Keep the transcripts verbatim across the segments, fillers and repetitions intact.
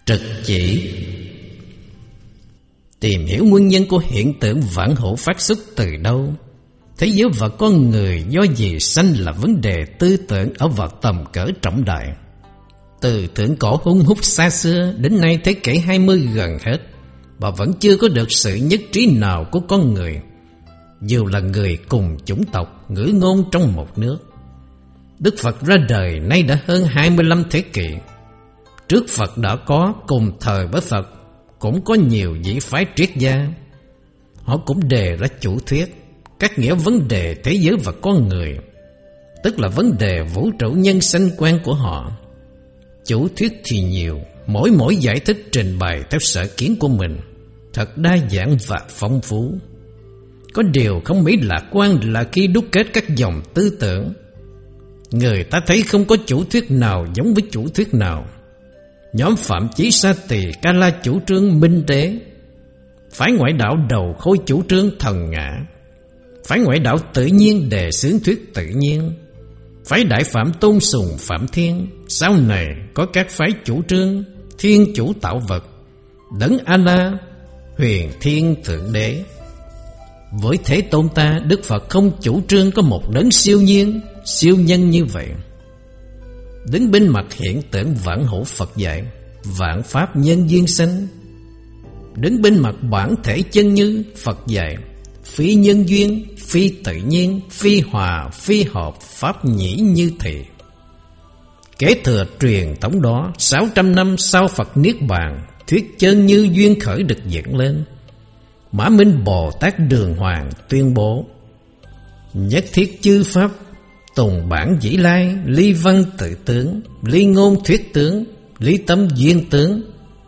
Trực chỉ. Tìm hiểu nguyên nhân của hiện tượng vạn hữu phát xuất từ đâu, thế giới và con người do gì sanh là vấn đề tư tưởng ở vào tầm cỡ trọng đại. Từ thượng cổ hung hút xa xưa đến nay thế kỷ hai mươi gần hết, và vẫn chưa có được sự nhất trí nào của con người, dù là người cùng chủng tộc, ngữ ngôn trong một nước. Đức Phật ra đời nay đã hơn hai mươi lăm thế kỷ. Trước Phật đã có, cùng thời với Phật cũng có nhiều vị phái triết gia. Họ cũng đề ra chủ thuyết các nghĩa vấn đề thế giới và con người, tức là vấn đề vũ trụ nhân sanh quan của họ. Chủ thuyết thì nhiều, mỗi mỗi giải thích trình bày theo sở kiến của mình, thật đa dạng và phong phú. Có điều không mấy lạc quan là khi đúc kết các dòng tư tưởng, người ta thấy không có chủ thuyết nào giống với chủ thuyết nào. Nhóm Phạm Chí Sa Tỳ Ca La chủ trương minh tế, phái ngoại đạo đầu khôi chủ trương thần ngã, phái ngoại đạo tự nhiên đề xướng thuyết tự nhiên, phái Đại Phạm tôn sùng Phạm Thiên. Sau này có các phái chủ trương thiên chủ tạo vật, đấng A-la, huyền thiên thượng đế. Với Thế Tôn ta, Đức Phật không chủ trương có một đấng siêu nhiên, siêu nhân như vậy. Đứng bên mặt hiện tượng vạn hữu Phật dạy vạn pháp nhân duyên sanh. Đứng bên mặt bản thể chân như Phật dạy phi nhân duyên, phi tự nhiên, phi hòa, phi hợp, pháp nhĩ như thị. Kế thừa truyền thống đó, sáu trăm năm sau Phật Niết Bàn, thuyết chân như duyên khởi được dựng lên. Mã Minh Bồ Tát Đường Hoàng tuyên bố: nhất thiết chư pháp, tùng bản dĩ lai, ly văn tự tướng, ly ngôn thuyết tướng, ly tâm duyên tướng.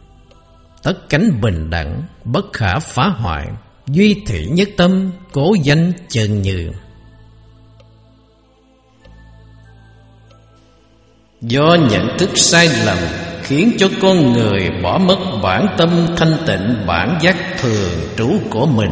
Tất cánh bình đẳng, bất khả phá hoại, duy thị nhất tâm, cố danh chân như. Do nhận thức sai lầm khiến cho con người bỏ mất bản tâm thanh tịnh, bản giác thường trú của mình.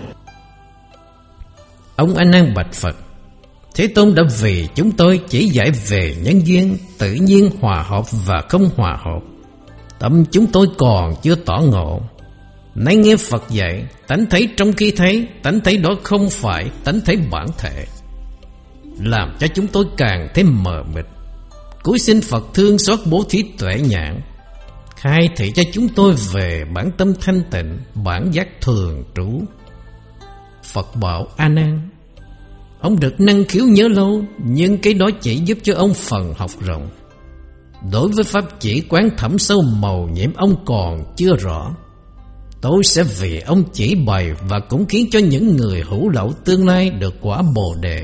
Ông A Nan bạch Phật: Thế Tôn đã vì chúng tôi chỉ dạy về nhân duyên, tự nhiên hòa hợp và không hòa hợp. Tâm chúng tôi còn chưa tỏ ngộ. Nay nghe Phật dạy tánh thấy trong khi thấy, tánh thấy đó không phải tánh thấy bản thể, làm cho chúng tôi càng thêm mờ mịt. Cúi xin Phật thương xót bố thí tuệ nhãn, khai thị cho chúng tôi về bản tâm thanh tịnh, bản giác thường trú. Phật bảo: A Nan, ông được năng khiếu nhớ lâu, nhưng cái đó chỉ giúp cho ông phần học rộng. Đối với pháp chỉ quán thẩm sâu màu nhiệm ông còn chưa rõ. Tôi sẽ vì ông chỉ bày và cũng khiến cho những người hữu lậu tương lai được quả Bồ đề.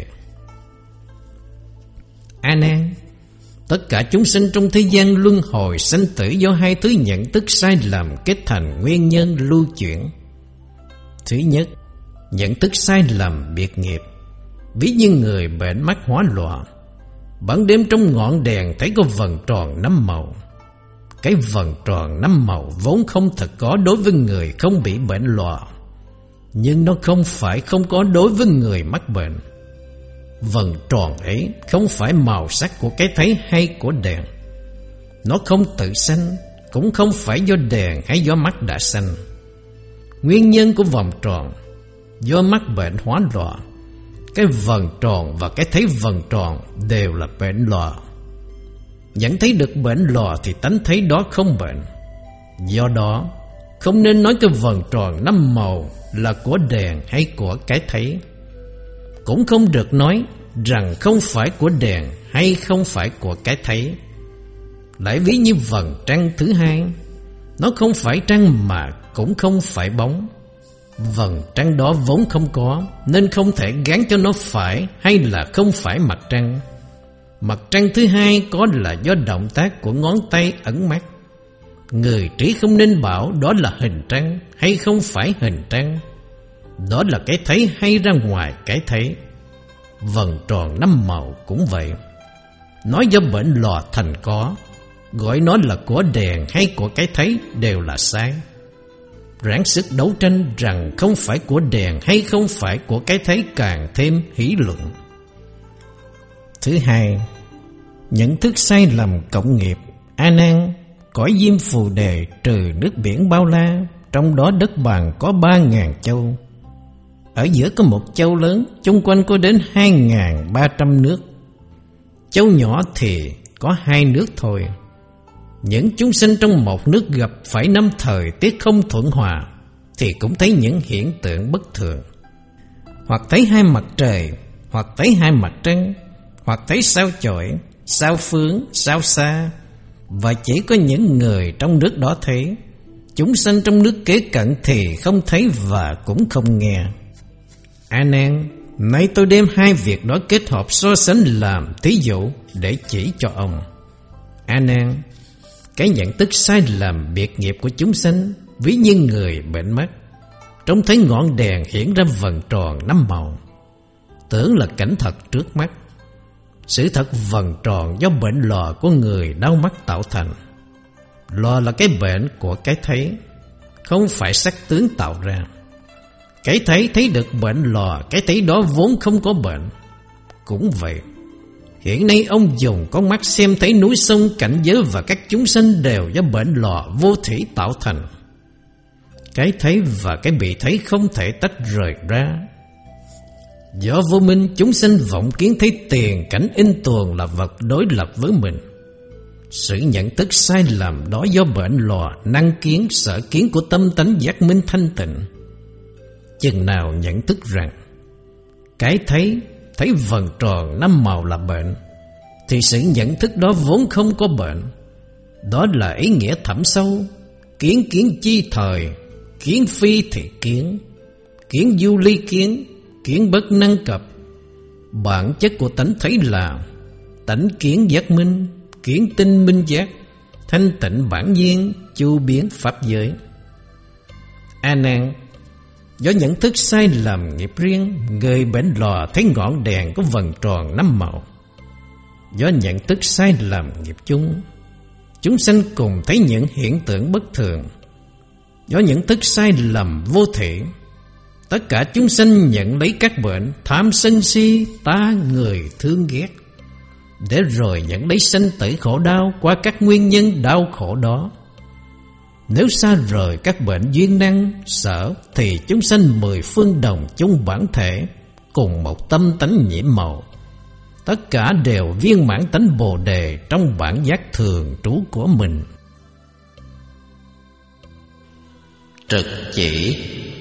A Nan, tất cả chúng sinh trong thế gian luân hồi sanh tử do hai thứ nhận thức sai lầm kết thành nguyên nhân lưu chuyển. Thứ nhất, nhận thức sai lầm biệt nghiệp. Ví như người bệnh mắt hóa loạn, ban đêm trong ngọn đèn thấy có vầng tròn năm màu. Cái vầng tròn năm màu vốn không thật có đối với người không bị bệnh loạn, nhưng nó không phải không có đối với người mắc bệnh. Vầng tròn ấy không phải màu sắc của cái thấy hay của đèn. Nó không tự sanh, cũng không phải do đèn hay do mắt đã sanh. Nguyên nhân của vòng tròn do mắc bệnh hóa loạn. Cái vầng tròn và cái thấy vầng tròn đều là bệnh loạn. Nhận thấy được bệnh loạn thì tánh thấy đó không bệnh. Do đó không nên nói cái vầng tròn năm màu là của đèn hay của cái thấy. Cũng không được nói rằng không phải của đèn hay không phải của cái thấy. Lại ví như vầng trăng thứ hai, nó không phải trăng mà cũng không phải bóng. Vầng trăng đó vốn không có, nên không thể gán cho nó phải hay là không phải mặt trăng. Mặt trăng thứ hai có là do động tác của ngón tay ẩn mắt. Người trí không nên bảo đó là hình trăng hay không phải hình trăng. Đó là cái thấy hay ra ngoài cái thấy. Vầng tròn năm màu cũng vậy. Nói do bệnh lò thành có, gọi nó là của đèn hay của cái thấy đều là sai. Ráng sức đấu tranh rằng không phải của đèn hay không phải của cái thấy càng thêm hỷ luận. Thứ hai, nhận thức sai lầm cộng nghiệp. A Nan, cõi diêm phù đề trừ nước biển bao la, trong đó đất bằng có ba ngàn châu. Ở giữa có một châu lớn, chung quanh có đến hai ngàn ba trăm nước. Châu nhỏ thì có hai nước thôi. Những chúng sinh trong một nước gặp phải năm thời tiết không thuận hòa thì cũng thấy những hiện tượng bất thường. Hoặc thấy hai mặt trời, hoặc thấy hai mặt trăng, hoặc thấy sao chổi, sao phương, sao xa. Và chỉ có những người trong nước đó thấy. Chúng sanh trong nước kế cận thì không thấy và cũng không nghe. A Nan, nay tôi đem hai việc đó kết hợp so sánh làm thí dụ để chỉ cho ông. A Nan, cái nhận thức sai lầm biệt nghiệp của chúng sanh, ví như người bệnh mắt, trông thấy ngọn đèn hiển ra vầng tròn năm màu, tưởng là cảnh thật trước mắt. Sự thật vầng tròn do bệnh lò của người đau mắt tạo thành. Lò là cái bệnh của cái thấy, không phải sắc tướng tạo ra. Cái thấy thấy được bệnh lò, cái thấy đó vốn không có bệnh. Cũng vậy, hiện nay ông dùng con mắt xem thấy núi sông cảnh giới và các chúng sanh đều do bệnh lò vô thủy tạo thành. Cái thấy và cái bị thấy không thể tách rời ra. Do vô minh, chúng sanh vọng kiến thấy tiền cảnh in tuồng là vật đối lập với mình. Sự nhận thức sai lầm đó do bệnh lò, năng kiến, sở kiến của tâm tánh giác minh thanh tịnh. Chừng nào nhận thức rằng cái thấy, thấy vầng tròn năm màu là bệnh, thì sự nhận thức đó vốn không có bệnh. Đó là ý nghĩa thẳm sâu. Kiến kiến chi thời, kiến phi thì kiến, kiến du ly kiến, kiến bất năng cập. Bản chất của tánh thấy là tánh kiến giác minh, kiến tinh minh giác, thanh tịnh bản nhiên, chu biến pháp giới. A Nan, do nhận thức sai lầm nghiệp riêng, người bệnh lò thấy ngọn đèn có vầng tròn năm màu. Do nhận thức sai lầm nghiệp chung, chúng sanh cùng thấy những hiện tượng bất thường. Do nhận thức sai lầm vô thể, tất cả chúng sanh nhận lấy các bệnh tham sân si, ta người thương ghét, để rồi nhận lấy sanh tử khổ đau qua các nguyên nhân đau khổ đó. Nếu xa rời các bệnh duyên năng, sở, thì chúng sanh mười phương đồng chung bản thể, cùng một tâm tánh nhiễm màu. Tất cả đều viên mãn tánh Bồ Đề trong bản giác thường trú của mình. Trực chỉ.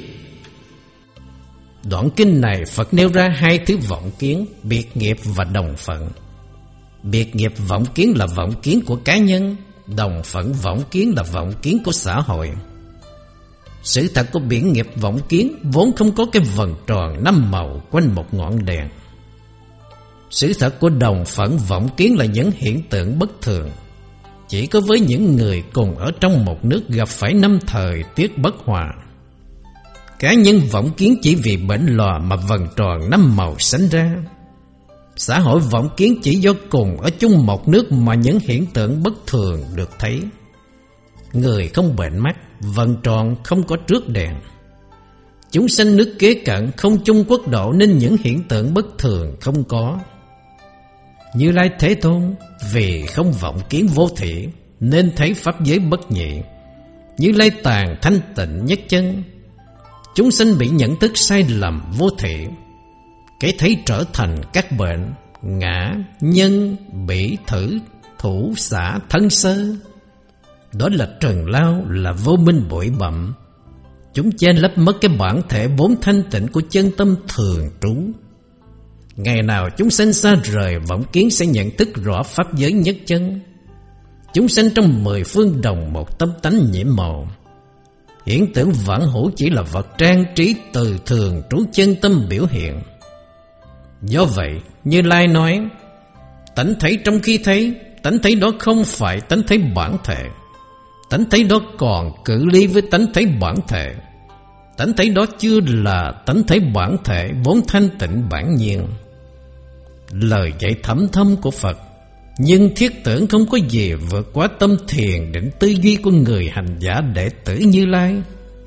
Đoạn kinh này Phật nêu ra hai thứ vọng kiến, biệt nghiệp và đồng phận. Biệt nghiệp vọng kiến là vọng kiến của cá nhân, đồng phận vọng kiến là vọng kiến của xã hội. Sự thật của biệt nghiệp vọng kiến vốn không có cái vầng tròn năm màu quanh một ngọn đèn. Sự thật của đồng phận vọng kiến là những hiện tượng bất thường, chỉ có với những người cùng ở trong một nước gặp phải năm thời tiết bất hòa. Cá nhân vọng kiến chỉ vì bệnh lò mà vầng tròn năm màu sánh ra. Xã hội vọng kiến chỉ do cùng ở chung một nước mà những hiện tượng bất thường được thấy. Người không bệnh mắt, vầng tròn không có trước đèn. Chúng sanh nước kế cận không chung quốc độ nên những hiện tượng bất thường không có. Như Lai Thế Tôn vì không vọng kiến vô thị nên thấy pháp giới bất nhị. Như Lai Tạng thanh tịnh nhất chân. Chúng sanh bị nhận thức sai lầm vô thị, cái thấy trở thành các bệnh ngã, nhân, bỉ, thử, thủ, xả, thân sơ. Đó là trần lao, là vô minh bụi bặm. Chúng che lấp mất cái bản thể vốn thanh tịnh của chân tâm thường trú. Ngày nào chúng sanh xa rời vọng kiến sẽ nhận thức rõ pháp giới nhất chân. Chúng sanh trong mười phương đồng một tâm tánh nhiễm màu. Hiện tượng vãn hữu chỉ là vật trang trí từ thường trú chân tâm biểu hiện. Do vậy, Như Lai nói, tánh thấy trong khi thấy, tánh thấy đó không phải tánh thấy bản thể. Tánh thấy đó còn cự ly với tánh thấy bản thể. Tánh thấy đó chưa là tánh thấy bản thể vốn thanh tịnh bản nhiên. Lời dạy thẩm thâm của Phật, nhưng thiết tưởng không có gì vượt quá tâm thiền định tư duy của người hành giả đệ tử Như Lai.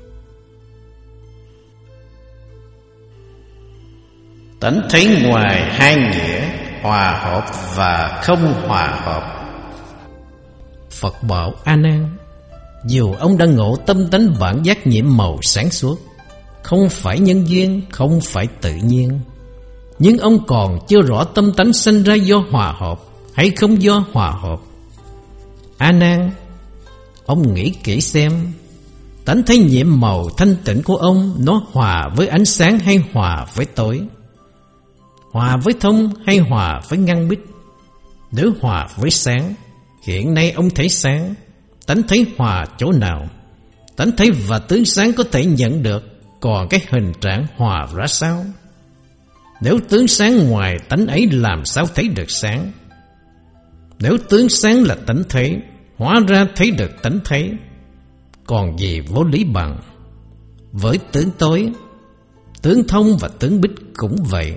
Tánh thấy ngoài hai nghĩa, hòa hợp và không hòa hợp. Phật bảo: A Nan, dù ông đã ngộ tâm tánh bản giác nhiệm màu sáng suốt, không phải nhân duyên, không phải tự nhiên, nhưng ông còn chưa rõ tâm tánh sinh ra do hòa hợp hay không do hòa hợp. A Nan, ông nghĩ kỹ xem, tánh thấy nhiệm màu thanh tịnh của ông nó hòa với ánh sáng hay hòa với tối, hòa với thông hay hòa với ngăn bích? Nếu hòa với sáng, hiện nay ông thấy sáng, tánh thấy hòa chỗ nào? Tánh thấy và tướng sáng có thể nhận được, còn cái hình trạng hòa ra sao? Nếu tướng sáng ngoài tánh ấy làm sao thấy được sáng? Nếu tướng sáng là tánh thấy, hóa ra thấy được tánh thấy, còn gì vô lý bằng? Với tướng tối, tướng thông và tướng bích cũng vậy.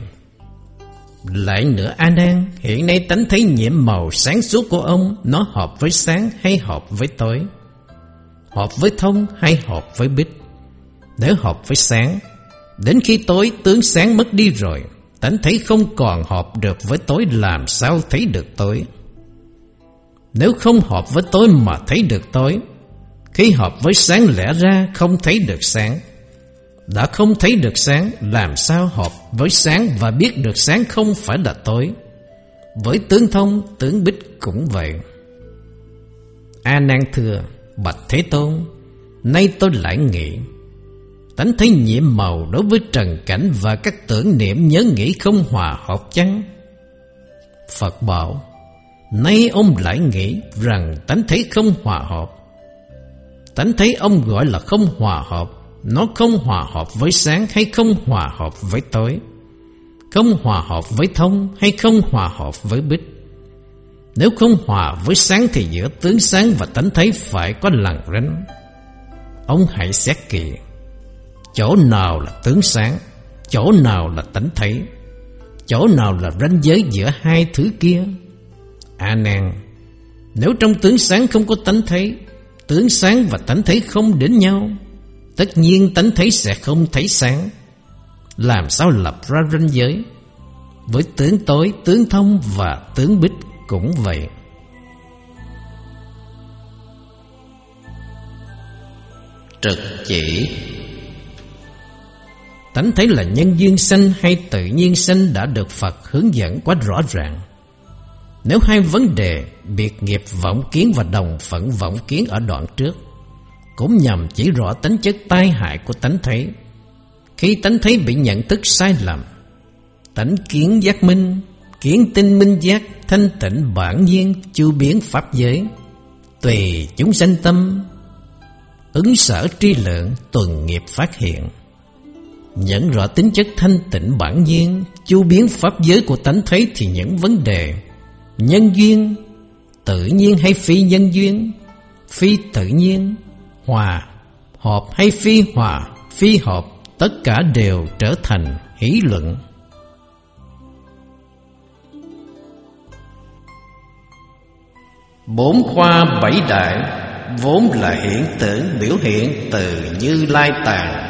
Lại nữa A Nan, hiện nay tánh thấy nhiệm màu sáng suốt của ông nó hợp với sáng hay hợp với tối? Hợp với thông hay hợp với bích? Nếu hợp với sáng, đến khi tối tướng sáng mất đi rồi, tánh thấy không còn hợp được với tối, làm sao thấy được tối? Nếu không hợp với tối mà thấy được tối, khi hợp với sáng lẽ ra không thấy được sáng. Đã không thấy được sáng, làm sao hợp với sáng và biết được sáng không phải là tối? Với tướng thông, tướng bích cũng vậy. A Nan thưa: Bạch Thế Tôn, nay tôi lại nghĩ, tánh thấy nhiệm màu đối với trần cảnh và các tưởng niệm nhớ nghĩ không hòa hợp chăng? Phật bảo: Nay ông lại nghĩ rằng tánh thấy không hòa hợp. Tánh thấy ông gọi là không hòa hợp, nó không hòa hợp với sáng hay không hòa hợp với tối, không hòa hợp với thông hay không hòa hợp với bích. Nếu không hòa với sáng thì giữa tướng sáng và tánh thấy phải có lằn ranh. Ông hãy xét kỹ, chỗ nào là tướng sáng, chỗ nào là tánh thấy, chỗ nào là ranh giới giữa hai thứ kia? A Nan, nếu trong tướng sáng không có tánh thấy, tướng sáng và tánh thấy không đến nhau, tất nhiên tánh thấy sẽ không thấy sáng. Làm sao lập ra ranh giới? Với tướng tối, tướng thông và tướng bích cũng vậy. Trực chỉ. Tánh thấy là nhân duyên sanh hay tự nhiên sanh đã được Phật hướng dẫn quá rõ ràng. Nếu hai vấn đề biệt nghiệp vọng kiến và đồng phận vọng kiến ở đoạn trước cũng nhằm chỉ rõ tính chất tai hại của tánh thấy, khi tánh thấy bị nhận thức sai lầm, tánh kiến giác minh, kiến tinh minh giác, thanh tịnh bản nhiên, chu biến pháp giới, tùy chúng sanh tâm, ứng sở tri lượng, tuần nghiệp phát hiện. Nhận rõ tính chất thanh tịnh bản nhiên, chu biến pháp giới của tánh thấy thì những vấn đề nhân duyên, tự nhiên hay phi nhân duyên, phi tự nhiên, hòa, hợp hay phi hòa, phi hợp, tất cả đều trở thành hỷ luận. Bốn khoa bảy đại vốn là hiện tượng biểu hiện từ Như Lai Tạng.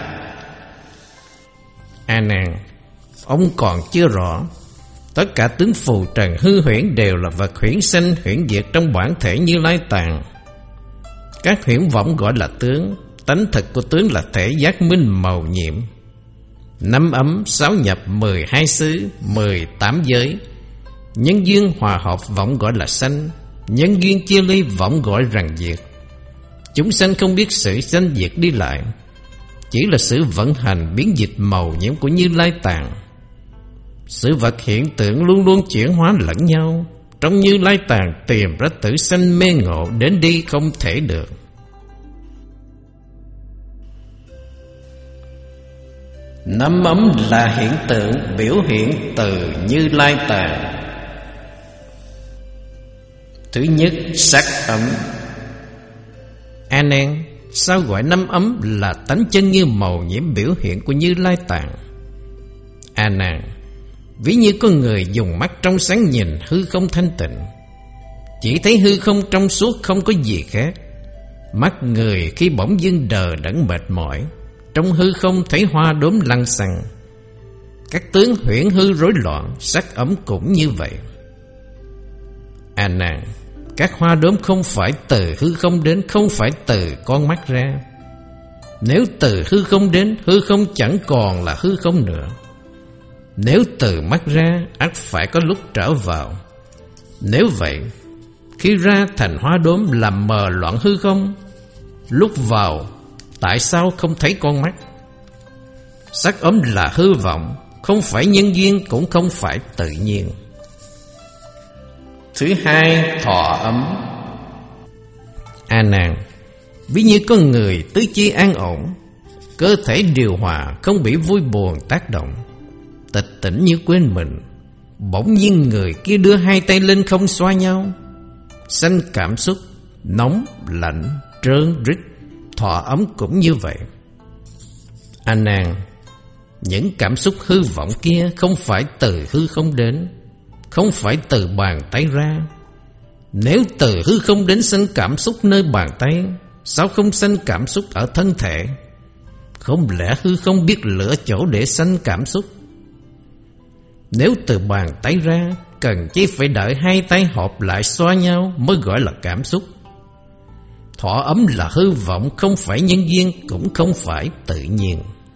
A Nan, ông còn chưa rõ. Tất cả tướng phù trần hư huyễn đều là vật huyễn sanh huyễn diệt trong bản thể Như Lai Tạng. Các huyễn vọng gọi là tướng, tánh thực của tướng là thể giác minh màu nhiệm. Năm ấm, sáu nhập, mười hai xứ, mười tám giới. Nhân duyên hòa hợp vọng gọi là sanh, nhân duyên chia ly vọng gọi rằng diệt. Chúng sanh không biết sự sanh diệt đi lại, chỉ là sự vận hành biến dịch màu nhiễm của Như Lai Tạng. Sự vật hiện tượng luôn luôn chuyển hóa lẫn nhau. Trong Như Lai Tạng tìm ra tử sanh mê ngộ, đến đi không thể được. Năm ấm là hiện tượng biểu hiện từ Như Lai Tạng. Thứ nhất, sắc ấm. A Nan, sao gọi năm ấm là tánh chân như màu nhiễm biểu hiện của Như Lai Tạng? A Nan, ví như có người dùng mắt trong sáng nhìn hư không thanh tịnh, chỉ thấy hư không trong suốt không có gì khác. Mắt người khi bỗng dưng đờ đẫn mệt mỏi, trong hư không thấy hoa đốm lăng xăng. Các tướng huyễn hư rối loạn, sắc ấm cũng như vậy. A Nan, Các hoa đốm không phải từ hư không đến, không phải từ con mắt ra. Nếu từ hư không đến, hư không chẳng còn là hư không nữa. Nếu từ mắt ra, ắt phải có lúc trở vào. Nếu vậy, khi ra thành hoa đốm làm mờ loạn hư không, lúc vào tại sao không thấy con mắt? Sắc ấm là hư vọng, không phải nhân duyên, cũng không phải tự nhiên. Thứ hai, thọ ấm. A Nan, ví như con người tứ chi an ổn, cơ thể điều hòa, không bị vui buồn tác động, tịch tỉnh như quên mình. Bỗng nhiên người kia đưa hai tay lên không xoa nhau, sanh cảm xúc nóng, lạnh, trơn, rít. Thọ ấm cũng như vậy. A Nan, những cảm xúc hư vọng kia không phải từ hư không đến, không phải từ bàn tay ra. Nếu từ hư không đến sanh cảm xúc nơi bàn tay, sao không sanh cảm xúc ở thân thể? Không lẽ hư không biết lựa chỗ để sanh cảm xúc? Nếu từ bàn tay ra, cần chỉ phải đợi hai tay hợp lại xoa nhau mới gọi là cảm xúc. Thọ ấm là hư vọng, không phải nhân duyên, cũng không phải tự nhiên.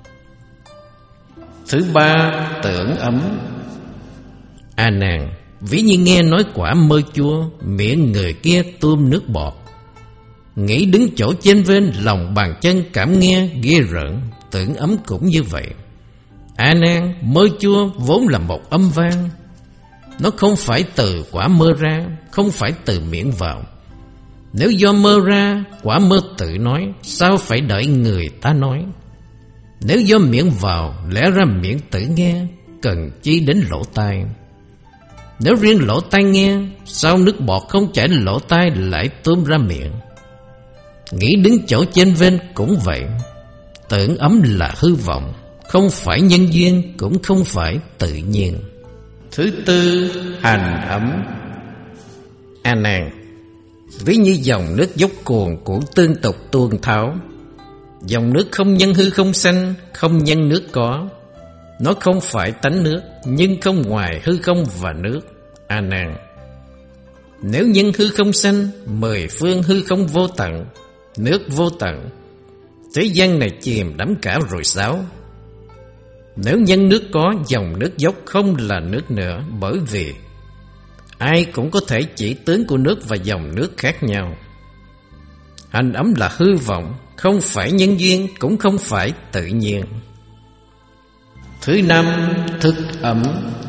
Thứ ba, tưởng ấm. A Nan, ví như nghe nói quả mơ chua, miệng người kia tuôn nước bọt. Nghĩ đứng chỗ trên vên, lòng bàn chân cảm nghe ghê rợn. Tưởng ấm cũng như vậy. A Nan, mơ chua vốn là một âm vang. Nó không phải từ quả mơ ra, không phải từ miệng vào. Nếu do mơ ra, quả mơ tự nói, sao phải đợi người ta nói? Nếu do miệng vào, lẽ ra miệng tự nghe, cần chi đến lỗ tai? Nếu riêng lỗ tai nghe, sao nước bọt không chảy lỗ tai lại tuôn ra miệng? Nghĩ đứng chỗ trên vên cũng vậy. Tưởng ấm là hư vọng, không phải nhân duyên, cũng không phải tự nhiên. Thứ tư, hành ấm. A Nan, ví như dòng nước dốc cuồn cuộn tương tục tuôn tháo. Dòng nước không nhân hư không sanh, không nhân nước có. Nó không phải tánh nước, nhưng không ngoài hư không và nước. A Nan, nếu nhân hư không sanh, mười phương hư không vô tận, nước vô tận, thế gian này chìm đắm cả rồi sao? Nếu nhân nước có, dòng nước dốc không là nước nữa, bởi vì ai cũng có thể chỉ tướng của nước và dòng nước khác nhau. Hành ấm là hư vọng, không phải nhân duyên, cũng không phải tự nhiên. Thứ năm, thức ấm.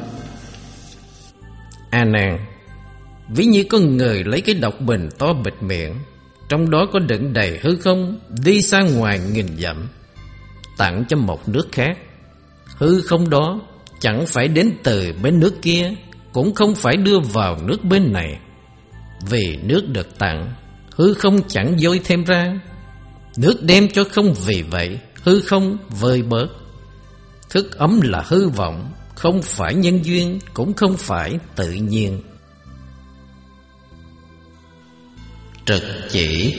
A Nan, ví như con người lấy cái độc bình to bịt miệng, trong đó có đựng đầy hư không, đi xa ngoài nghìn dặm, tặng cho một nước khác. Hư không đó chẳng phải đến từ bên nước kia, cũng không phải đưa vào nước bên này. Vì nước được tặng, hư không chẳng dôi thêm ra. Nước đem cho không, vì vậy hư không vơi bớt. Thức ấm là hư vọng, không phải nhân duyên, cũng không phải tự nhiên. Trực chỉ.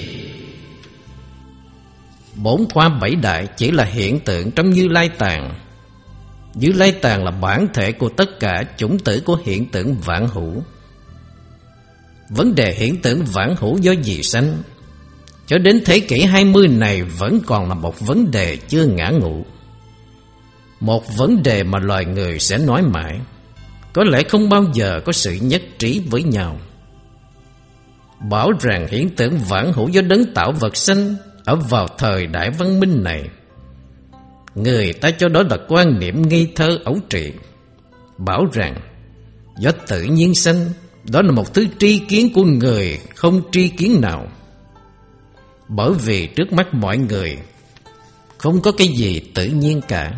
Bốn khoa bảy đại chỉ là hiện tượng trong Như Lai Tạng. Như Lai Tạng là bản thể của tất cả chủng tử của hiện tượng vạn hữu. Vấn đề hiện tượng vạn hữu do gì sanh, cho đến thế kỷ hai mươi này vẫn còn là một vấn đề chưa ngã ngụ. Một vấn đề mà loài người sẽ nói mãi, có lẽ không bao giờ có sự nhất trí với nhau. Bảo rằng hiện tượng vạn hữu do đấng tạo vật sanh ở vào thời đại văn minh này, người ta cho đó là quan niệm ngây thơ ấu trĩ. Bảo rằng do tự nhiên sanh, đó là một thứ tri kiến của người không tri kiến nào. Bởi vì trước mắt mọi người không có cái gì tự nhiên cả.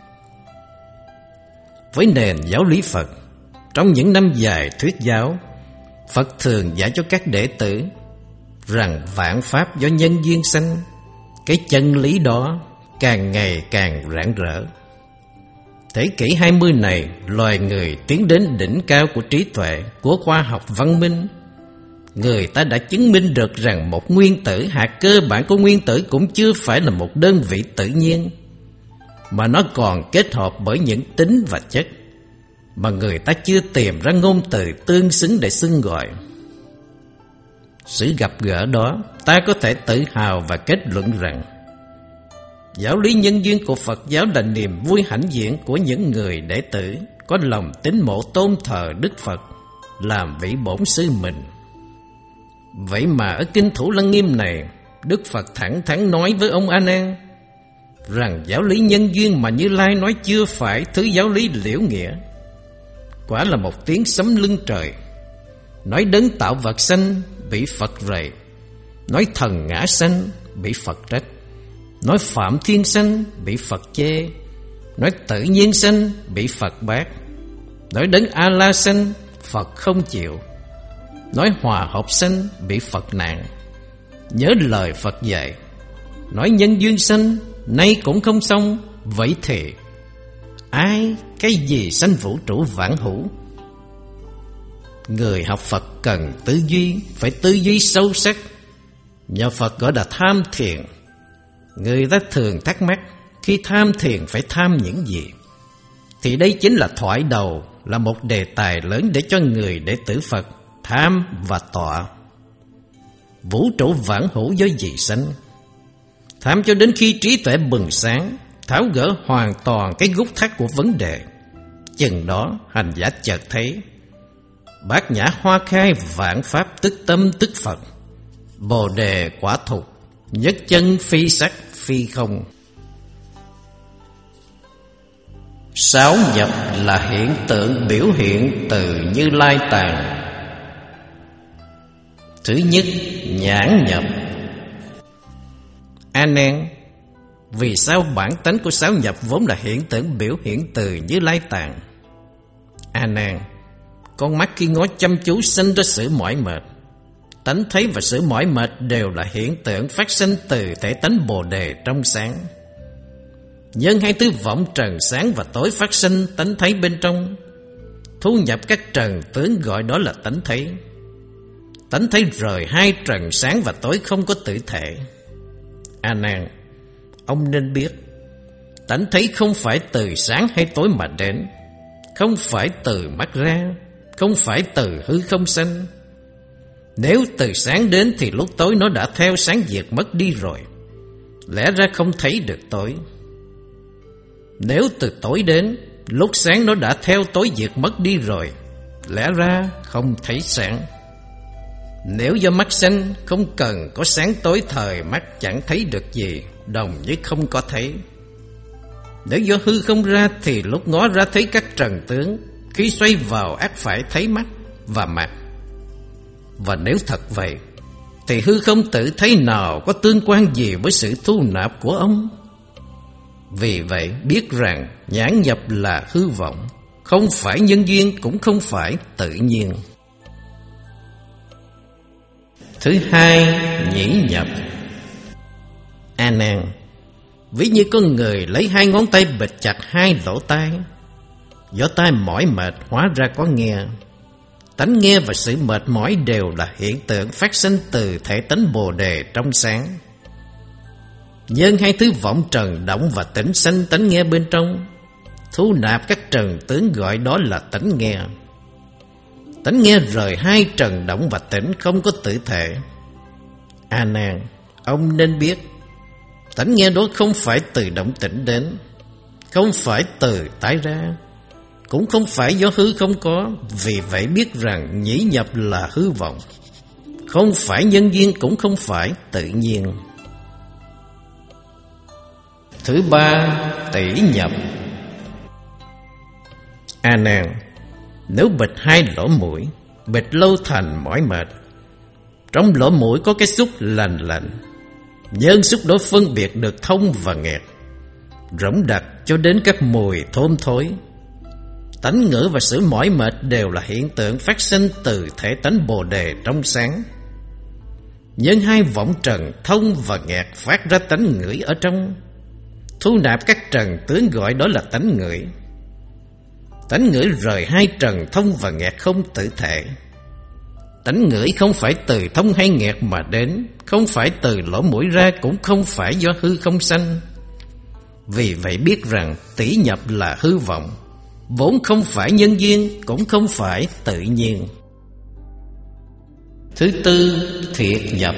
Với nền giáo lý Phật, trong những năm dài thuyết giáo, Phật thường dạy cho các đệ tử rằng vạn pháp do nhân duyên sanh. Cái chân lý đó càng ngày càng rạng rỡ. Thế kỷ hai mươi này, loài người tiến đến đỉnh cao của trí tuệ, của khoa học văn minh. Người ta đã chứng minh được rằng một nguyên tử, hạt cơ bản của nguyên tử cũng chưa phải là một đơn vị tự nhiên, mà nó còn kết hợp bởi những tính và chất mà người ta chưa tìm ra ngôn từ tương xứng để xưng gọi. Sự gặp gỡ đó, ta có thể tự hào và kết luận rằng giáo lý nhân duyên của Phật giáo là niềm vui hãnh diện của những người đệ tử có lòng tín mộ tôn thờ Đức Phật làm vị bổn sư mình. Vậy mà ở Kinh Thủ Lăng Nghiêm này, Đức Phật thẳng thắn nói với ông A Nan rằng giáo lý nhân duyên mà Như Lai nói chưa phải thứ giáo lý liễu nghĩa. Quả là một tiếng sấm lưng trời. Nói đấng tạo vật sanh bị Phật rầy, nói thần ngã sanh bị Phật trách, nói phạm thiên sanh bị Phật chê, nói tự nhiên sanh bị Phật bác, nói đấng A La sanh Phật không chịu, nói hòa hợp sanh bị Phật nạn. Nhớ lời Phật dạy, nói nhân duyên sanh nay cũng không xong. Vậy thì ai, cái gì sanh vũ trụ vạn hữu? Người học Phật cần tư duy, phải tư duy sâu sắc. Nhà Phật gọi là tham thiền. Người ta thường thắc mắc, khi tham thiền phải tham những gì? Thì đây chính là thoại đầu, là một đề tài lớn để cho người đệ tử Phật tham và tọa. Vũ trụ vạn hữu do gì sanh? Tham cho đến khi trí tuệ bừng sáng, tháo gỡ hoàn toàn cái gút thắt của vấn đề. Chừng đó hành giả chợt thấy bát nhã hoa khai, vạn pháp tức tâm tức Phật. Bồ đề quả thục, nhất chân phi sắc phi không. Sáu nhập là hiện tượng biểu hiện từ Như Lai tạng. Thứ nhất, nhãn nhập. A Nan, vì sao bản tánh của sáu nhập vốn là hiện tượng biểu hiện từ Như Lai tạng? A Nan, con mắt khi ngó chăm chú sinh ra sự mỏi mệt. Tánh thấy và sự mỏi mệt đều là hiện tượng phát sinh từ thể tánh Bồ đề trong sáng. Nhân hai thứ vọng trần sáng và tối phát sinh tánh thấy bên trong, thu nhập các trần tướng gọi đó là tánh thấy. Tánh thấy rời hai trần sáng và tối không có tự thể. A Nan, ông nên biết, tánh thấy không phải từ sáng hay tối mà đến, không phải từ mắt ra, không phải từ hư không sanh. Nếu từ sáng đến thì lúc tối nó đã theo sáng diệt mất đi rồi, lẽ ra không thấy được tối. Nếu từ tối đến, lúc sáng nó đã theo tối diệt mất đi rồi, lẽ ra không thấy sáng. Nếu do mắt sanh, không cần có sáng tối thời mắt chẳng thấy được gì, đồng với không có thấy. Nếu do hư không ra thì lúc ngó ra thấy các trần tướng, khi xoay vào ắt phải thấy mắt và mặt. Và nếu thật vậy, thì hư không tự thấy nào có tương quan gì với sự thu nạp của ông? Vì vậy biết rằng nhãn nhập là hư vọng, không phải nhân duyên cũng không phải tự nhiên. Thứ hai, nhĩ nhập. A Nan, ví như con người lấy hai ngón tay bịt chặt hai lỗ tai, do tai mỏi mệt hóa ra có nghe. Tánh nghe và sự mệt mỏi đều là hiện tượng phát sinh từ thể tánh Bồ đề trong sáng. Nhân hai thứ vọng trần động và tỉnh sanh tánh nghe bên trong, thu nạp các trần tướng gọi đó là tánh nghe. Tánh nghe rời hai trần động và tỉnh không có tự thể. A Nan, ông nên biết, tánh nghe đó không phải từ động tĩnh đến, không phải từ tái ra, cũng không phải do hư không có. Vì vậy biết rằng nhĩ nhập là hư vọng, không phải nhân duyên cũng không phải tự nhiên. Thứ ba, tỷ nhập. A Nan, nếu bịt hai lỗ mũi, bịt lâu thành mỏi mệt. Trong lỗ mũi có cái xúc lành lạnh, nhân xúc đó phân biệt được thông và nghẹt, rỗng đặc cho đến các mùi thơm thối. Tánh ngữ và sự mỏi mệt đều là hiện tượng phát sinh từ thể tánh Bồ đề trong sáng. Nhân hai vọng trần thông và nghẹt phát ra tánh ngửi ở trong, thu nạp các trần tướng gọi đó là tánh ngửi. Tánh ngửi rời hai trần thông và nghẹt không tự thể. Tánh ngửi không phải từ thông hay nghẹt mà đến, không phải từ lỗ mũi ra, cũng không phải do hư không sanh. Vì vậy biết rằng tỷ nhập là hư vọng, vốn không phải nhân duyên, cũng không phải tự nhiên. Thứ tư, thiệt nhập.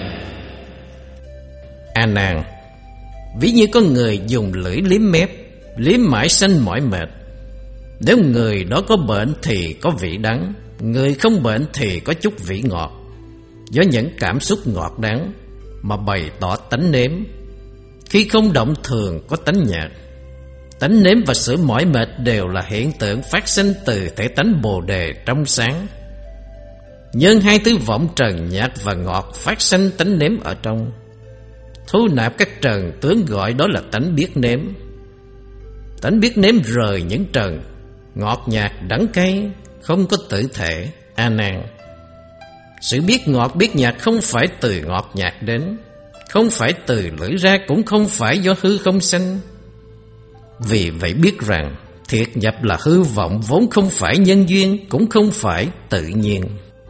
A Nan, ví như có người dùng lưỡi liếm mép, liếm mãi sanh mỏi mệt. Nếu người đó có bệnh thì có vị đắng, người không bệnh thì có chút vị ngọt. Do những cảm xúc ngọt đắng mà bày tỏ tánh nếm. Khi không động thường có tánh nhạt. Tánh nếm và sự mỏi mệt đều là hiện tượng phát sinh từ thể tánh Bồ Đề trong sáng. Nhân hai thứ vọng trần nhạt và ngọt phát sinh tánh nếm ở trong. Thu nạp các trần tướng gọi đó là tánh biết nếm. Tánh biết nếm rời những trần ngọt nhạt đắng cay, không có tự thể. A Nan, sự biết ngọt biết nhạt không phải từ ngọt nhạt đến, không phải từ lưỡi ra, cũng không phải do hư không sanh. Vì vậy biết rằng thiệt nhập là hư vọng, vốn không phải nhân duyên, cũng không phải tự nhiên.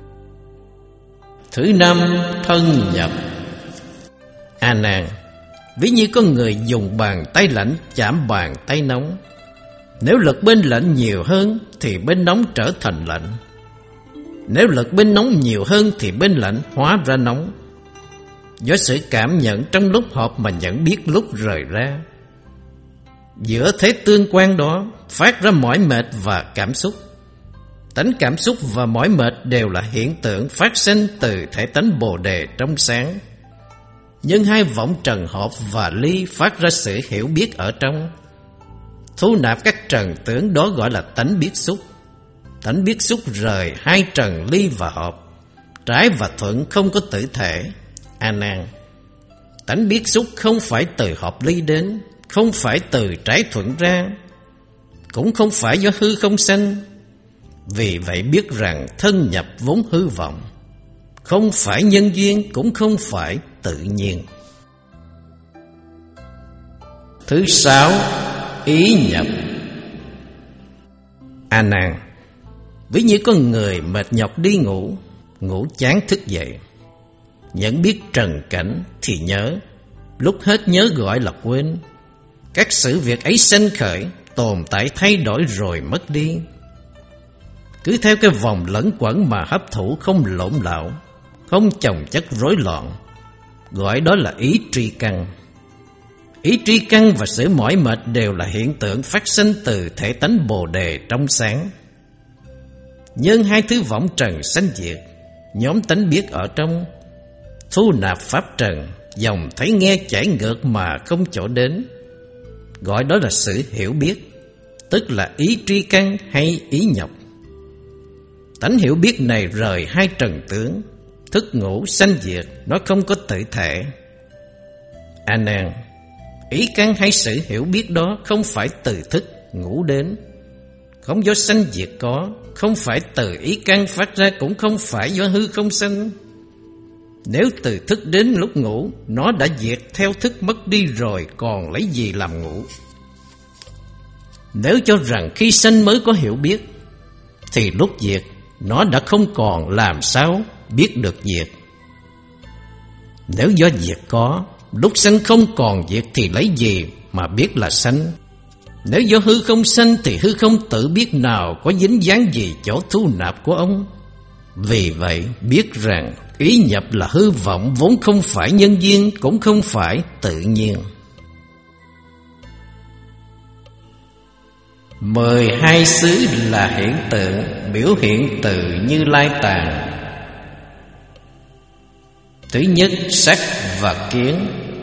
Thứ năm, thân nhập. A Nan, ví như có người dùng bàn tay lạnh chạm bàn tay nóng. Nếu lực bên lạnh nhiều hơn thì bên nóng trở thành lạnh. Nếu lực bên nóng nhiều hơn thì bên lạnh hóa ra nóng. Do sự cảm nhận trong lúc hợp mà nhận biết lúc rời ra. Giữa thế tương quan đó phát ra mỏi mệt và cảm xúc. Tánh cảm xúc và mỏi mệt đều là hiện tượng phát sinh từ thể tánh Bồ Đề trong sáng. Nhưng hai vọng trần hợp và ly phát ra sự hiểu biết ở trong. Thu nạp các trần tướng đó gọi là tánh biết xúc. Tánh biết xúc rời hai trần ly và hợp, trái và thuận không có tự thể. A Nan, tánh biết xúc không phải từ hợp ly đến, không phải từ trái thuận ra, cũng không phải do hư không sanh. Vì vậy biết rằng thân nhập vốn hư vọng, không phải nhân duyên, cũng không phải tự nhiên. Thứ sáu, ý nhập. A Nan, ví như con người mệt nhọc đi ngủ, ngủ chán thức dậy, nhận biết trần cảnh thì nhớ, lúc hết nhớ gọi là quên. Các sự việc ấy sanh khởi, tồn tại thay đổi rồi mất đi. Cứ theo cái vòng lẫn quẩn mà hấp thụ không lộn lạo, không chồng chất rối loạn, gọi đó là ý tri căn. Ý tri căn và sự mỏi mệt đều là hiện tượng phát sinh từ thể tánh Bồ Đề trong sáng. Nhân hai thứ vọng trần sanh diệt, nhóm tánh biết ở trong, thu nạp pháp trần, dòng thấy nghe chảy ngược mà không chỗ đến, gọi đó là sự hiểu biết, tức là ý tri căn hay ý nhập. Tánh hiểu biết này rời hai trần tướng, thức ngủ sanh diệt, nó không có tự thể. A Nan, ý căn hay sự hiểu biết đó không phải từ thức ngủ đến, không do sanh diệt có, không phải từ ý căn phát ra, cũng không phải do hư không sanh. Nếu từ thức đến lúc ngủ, nó đã diệt theo thức mất đi rồi, còn lấy gì làm ngủ? Nếu cho rằng khi sanh mới có hiểu biết, thì lúc diệt nó đã không còn, làm sao biết được diệt? Nếu do diệt có, lúc sanh không còn diệt thì lấy gì mà biết là sanh? Nếu do hư không sanh thì hư không tự biết nào có dính dáng gì chỗ thu nạp của ông. Vì vậy biết rằng ý nhập là hư vọng, vốn không phải nhân duyên, cũng không phải tự nhiên. Mười hai xứ là hiện tượng biểu hiện từ Như Lai Tạng. Thứ nhất, sắc và kiến.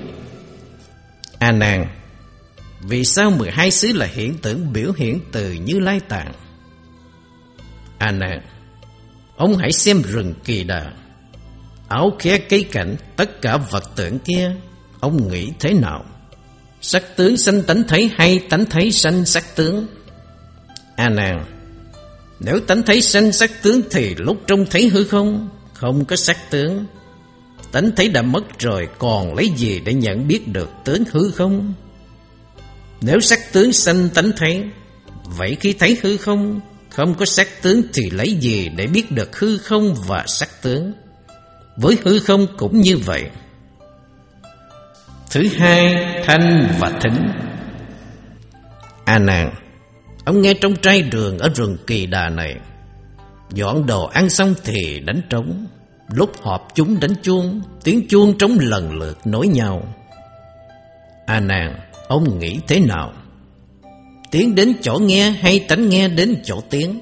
A Nan, vì sao mười hai xứ là hiện tượng biểu hiện từ Như Lai Tạng? A Nan, ông hãy xem rừng Kỳ Đà, áo khe cây cảnh, tất cả vật tượng kia, ông nghĩ thế nào? Sắc tướng sanh tánh thấy hay tánh thấy sanh sắc tướng? A Nan, nếu tánh thấy sanh sắc tướng thì lúc trông thấy hư không, không có sắc tướng. Tánh thấy đã mất rồi, còn lấy gì để nhận biết được tướng hư không? Nếu sắc tướng sanh tánh thấy, vậy khi thấy hư không, không có sắc tướng thì lấy gì để biết được hư không và sắc tướng? Với hư không cũng như vậy. Thứ hai, thanh và thính. A Nan, ông nghe trong trai đường ở rừng Kỳ Đà này, dọn đồ ăn xong thì đánh trống, Lúc họp chúng đánh chuông, tiếng chuông trống lần lượt nối nhau. A Nan, ông nghĩ thế nào? Tiếng đến chỗ nghe hay tánh nghe đến chỗ tiếng?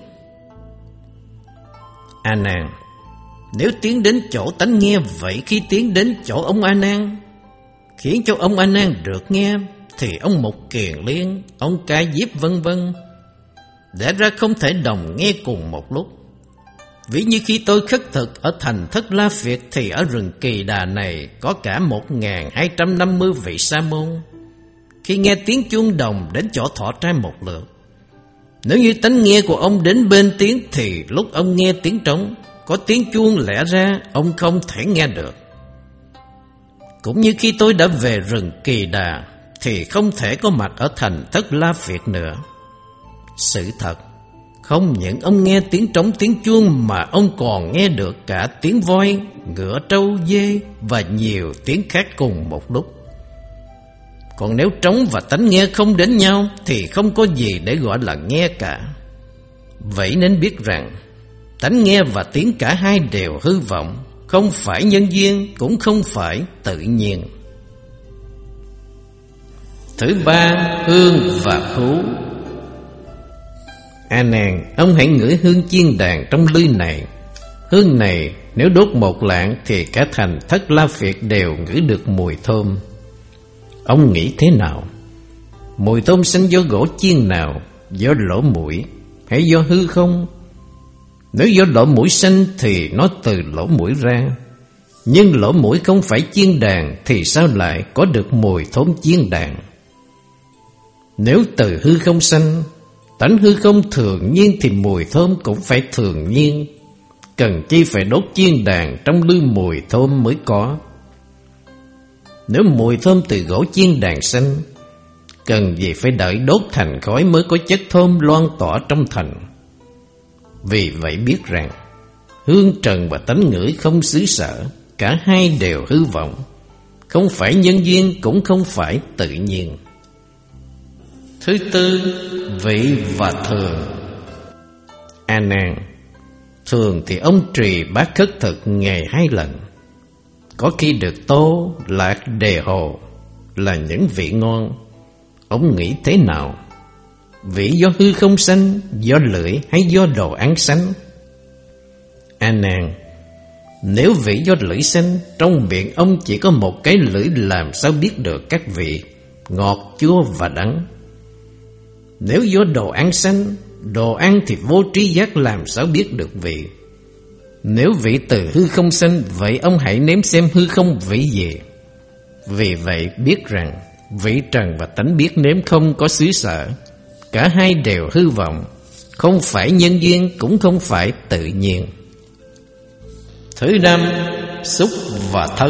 A Nan, nếu tiếng đến chỗ tánh nghe, vậy khi tiếng đến chỗ ông A Nan, khiến cho ông A Nan được nghe, thì ông Mục Kiền Liên, ông Ca Diếp vân vân đã ra không thể đồng nghe cùng một lúc. Ví như khi tôi khất thực ở thành Thất La Việt, thì ở rừng Kỳ Đà này có cả một nghìn hai trăm năm mươi vị sa môn. Khi nghe tiếng chuông đồng đến chỗ Thọ Trai một lượt, nếu như tánh nghe của ông đến bên tiếng, thì lúc ông nghe tiếng trống, có tiếng chuông lẽ ra ông không thể nghe được. Cũng như khi tôi đã về rừng Kỳ Đà, thì không thể có mặt ở thành Thất La Việt nữa. Sự thật, không những ông nghe tiếng trống tiếng chuông, mà ông còn nghe được cả tiếng voi, ngựa, trâu, dê và nhiều tiếng khác cùng một lúc. Còn nếu trống và tánh nghe không đến nhau, thì không có gì để gọi là nghe cả. Vậy nên biết rằng tánh nghe và tiếng cả hai đều hư vọng, không phải nhân duyên, cũng không phải tự nhiên. Thứ ba, hương và khú. A Nan, ông hãy ngửi hương chiên đàn trong lư này. Hương này nếu đốt một lạng, thì cả thành Thất La Việt đều ngửi được mùi thơm. Ông nghĩ thế nào? Mùi thơm sinh do gỗ chiên nào? Do lỗ mũi hay do hư không? Nếu do lỗ mũi sinh thì nó từ lỗ mũi ra. Nhưng lỗ mũi không phải chiên đàn, thì sao lại có được mùi thơm chiên đàn? Nếu từ hư không sanh, tánh hư không thường nhiên, thì mùi thơm cũng phải thường nhiên. Cần chi phải đốt chiên đàn trong lư mùi thơm mới có. Nếu mùi thơm từ gỗ chiên đàn sanh, cần gì phải đợi đốt thành khói mới có chất thơm loan tỏa trong thành. Vì vậy biết rằng hương trần và tánh ngửi không xứ sở, cả hai đều hư vọng, không phải nhân duyên, cũng không phải tự nhiên. Thứ tư, vị và thường. A Nan, thường thì ông trì bát khất thực ngày hai lần. Có khi được tô, lạc, đề hồ là những vị ngon. Ông nghĩ thế nào? Vị do hư không sanh, do lưỡi hay do đồ ăn sanh? A Nan, nếu vị do lưỡi sanh, trong miệng ông chỉ có một cái lưỡi, làm sao biết được các vị ngọt, chua và đắng? Nếu do đồ ăn sanh, đồ ăn thì vô tri giác, làm sao biết được vị? Nếu vị từ hư không sanh, vậy ông hãy nếm xem hư không vị gì. Vì vậy biết rằng vị trần và tánh biết nếm không có xứ sở, cả hai đều hư vọng, không phải nhân duyên, cũng không phải tự nhiên. Thứ năm, xúc và thân.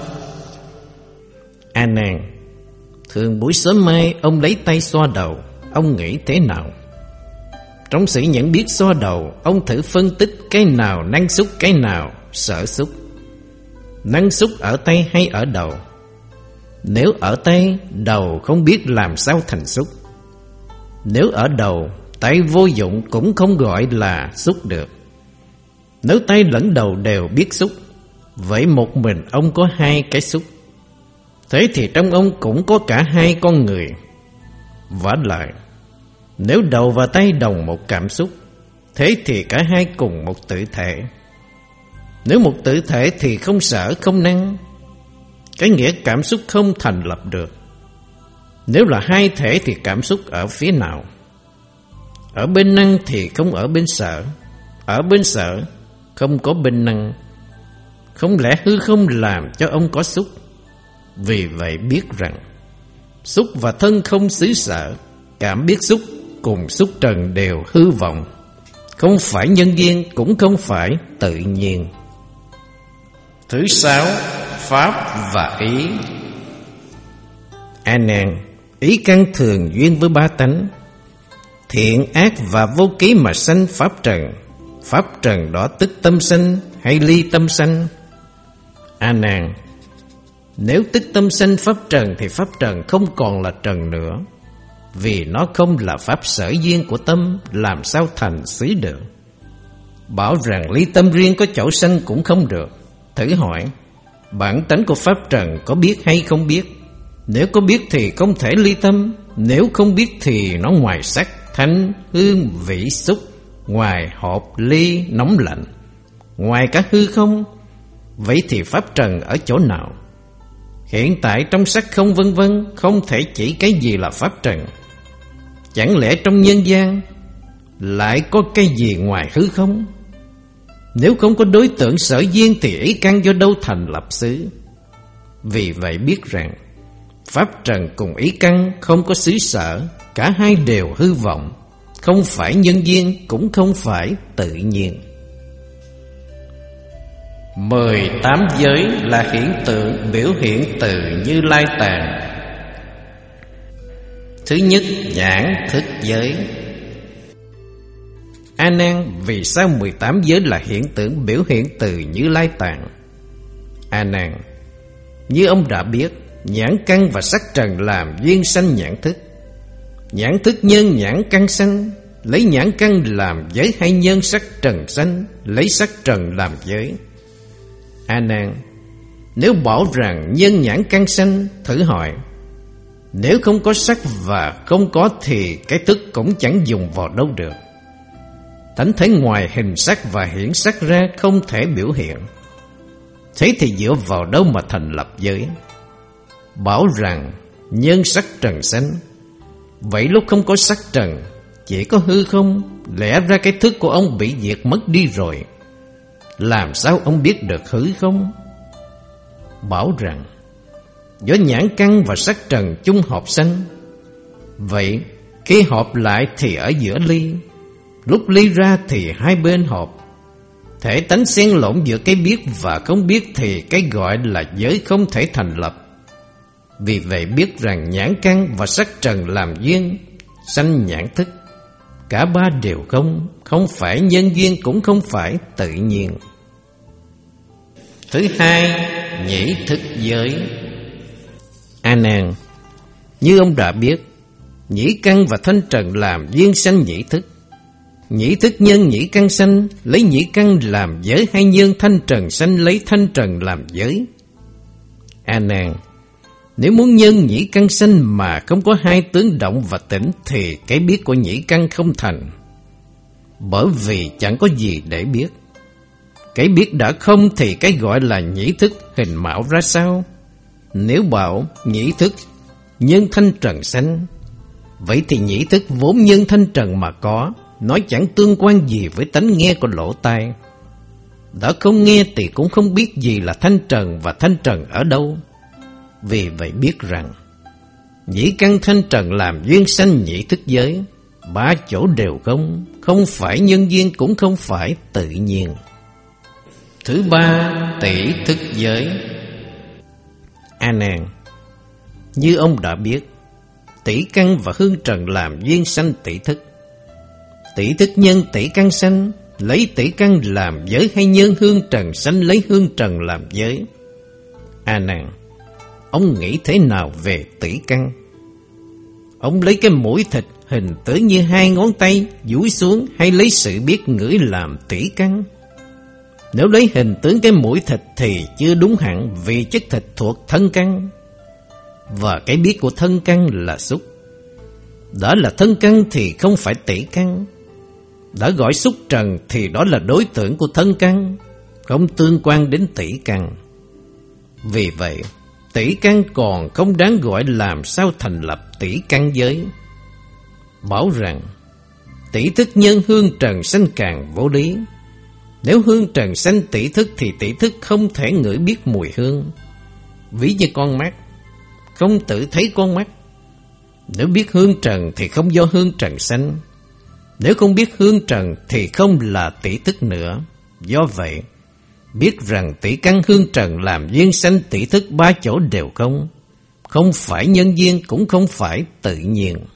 A Nan, thường buổi sớm mai ông lấy tay xoa đầu, ông nghĩ thế nào? Trong sự nhận biết xoa đầu, ông thử phân tích cái nào năng xúc, cái nào sở xúc. Năng xúc ở tay hay ở đầu? Nếu ở tay, đầu không biết làm sao thành xúc. Nếu ở đầu, tay vô dụng cũng không gọi là xúc được. Nếu tay lẫn đầu đều biết xúc, vậy một mình ông có hai cái xúc. Thế thì trong ông cũng có cả hai con người. Vả lại, nếu đầu và tay đồng một cảm xúc, thế thì cả hai cùng một tự thể. Nếu một tự thể thì không sở không năng, cái nghĩa cảm xúc không thành lập được. Nếu là hai thể thì cảm xúc ở phía nào? Ở bên năng thì không ở bên sở, ở bên sở không có bên năng. Không lẽ hư không làm cho ông có xúc? Vì vậy biết rằng xúc và thân không xứ sở, cảm biết xúc cùng xúc trần đều hư vọng, không phải nhân duyên, cũng không phải tự nhiên. Thứ sáu, pháp và ý. A Nan, ý căn thường duyên với ba tánh, thiện ác và vô ký mà sanh pháp trần. Pháp trần đó tức tâm sanh hay ly tâm sanh? A Nan, nếu tức tâm sanh pháp trần thì pháp trần không còn là trần nữa, vì nó không là pháp sở duyên của tâm, làm sao thành xứ được. Bảo rằng ly tâm riêng có chỗ sanh cũng không được, thử hỏi, bản tánh của pháp trần có biết hay không biết? Nếu có biết thì không thể ly tâm, nếu không biết thì nó ngoài sắc, thanh, hương, vị, xúc, ngoài hộp, ly, nóng lạnh, ngoài cả hư không. Vậy thì pháp trần ở chỗ nào? Hiện tại trong sắc không vân vân, không thể chỉ cái gì là pháp trần. Chẳng lẽ trong nhân gian lại có cái gì ngoài hư không? Nếu không có đối tượng sở duyên thì ý căn do đâu thành lập xứ? Vì vậy biết rằng pháp trần cùng ý căn không có xứ sở, cả hai đều hư vọng, không phải nhân duyên cũng không phải tự nhiên. Mười tám giới là hiện tượng biểu hiện từ Như Lai Tạng. Thứ nhất, nhãn thức giới. A Nan, vì sao mười tám giới là hiện tượng biểu hiện từ Như Lai Tạng? A Nan, như ông đã biết, nhãn căn và sắc trần làm duyên sanh nhãn thức. Nhãn thức nhân nhãn căn sanh, lấy nhãn căn làm giới hay nhân sắc trần sanh, lấy sắc trần làm giới. A Nan, nếu bảo rằng nhân nhãn căn sanh, thử hỏi, nếu không có sắc và không có thì cái thức cũng chẳng dùng vào đâu được. Tánh thấy ngoài hình sắc và hiển sắc ra không thể biểu hiện. Thế thì dựa vào đâu mà thành lập giới? Bảo rằng nhân sắc trần sanh, vậy lúc không có sắc trần, chỉ có hư không, lẽ ra cái thức của ông bị diệt mất đi rồi. Làm sao ông biết được hư không? Bảo rằng do nhãn căn và sắc trần chung hợp sanh. Vậy khi hợp lại thì ở giữa ly, lúc ly ra thì hai bên hợp. Thể tánh xen lẫn giữa cái biết và không biết thì cái gọi là giới không thể thành lập. Vì vậy biết rằng nhãn căn và sắc trần làm duyên sanh nhãn thức. Cả ba đều không, không phải nhân duyên cũng không phải tự nhiên. Thứ hai, nhĩ thức giới. A Nan, như ông đã biết, nhĩ căn và thanh trần làm duyên sanh nhĩ thức. Nhĩ thức nhân nhĩ căn sanh, lấy nhĩ căn làm giới hay nhân thanh trần sanh, lấy thanh trần làm giới. A Nan, nếu muốn nhân nhĩ căn sanh mà không có hai tướng động và tĩnh thì cái biết của nhĩ căn không thành. Bởi vì chẳng có gì để biết. Cái biết đã không thì cái gọi là nhĩ thức hình mạo ra sao? Nếu bảo nhĩ thức nhân thanh trần sanh, vậy thì nhĩ thức vốn nhân thanh trần mà có, nói chẳng tương quan gì với tánh nghe của lỗ tai. Đã không nghe thì cũng không biết gì là thanh trần và thanh trần ở đâu. Vì vậy biết rằng nhĩ căn thanh trần làm duyên sanh nhĩ thức giới. Ba chỗ đều không, không phải nhân duyên cũng không phải tự nhiên. Thứ ba, tỷ thức giới. A Nan, như ông đã biết, tỷ căn và hương trần làm duyên sanh tỷ thức. Tỷ thức nhân tỷ căn sanh, lấy tỷ căn làm giới hay nhân hương trần sanh, lấy hương trần làm giới. A Nan, ông nghĩ thế nào về tỷ căn? Ông lấy cái mũi thịt hình tướng như hai ngón tay duỗi xuống hay lấy sự biết ngửi làm tỷ căn? Nếu lấy hình tướng cái mũi thịt thì chưa đúng hẳn, vì chất thịt thuộc thân căn, và cái biết của thân căn là xúc. Đó là thân căn thì không phải tỷ căn. Đã gọi xúc trần thì đó là đối tượng của thân căn, không tương quan đến tỷ căn. Vì vậy tỷ căn còn không đáng gọi, làm sao thành lập tỷ căn giới? Bảo rằng tỷ thức nhân hương trần sanh càng vô lý. Nếu hương trần sanh tỷ thức thì tỷ thức không thể ngửi biết mùi hương. Ví như con mắt không tự thấy con mắt. Nếu biết hương trần thì không do hương trần sanh. Nếu không biết hương trần thì không là tỷ thức nữa. Do vậy biết rằng tỷ căn hương trần làm duyên sanh tỷ thức, ba chỗ đều không, không phải nhân duyên cũng không phải tự nhiên.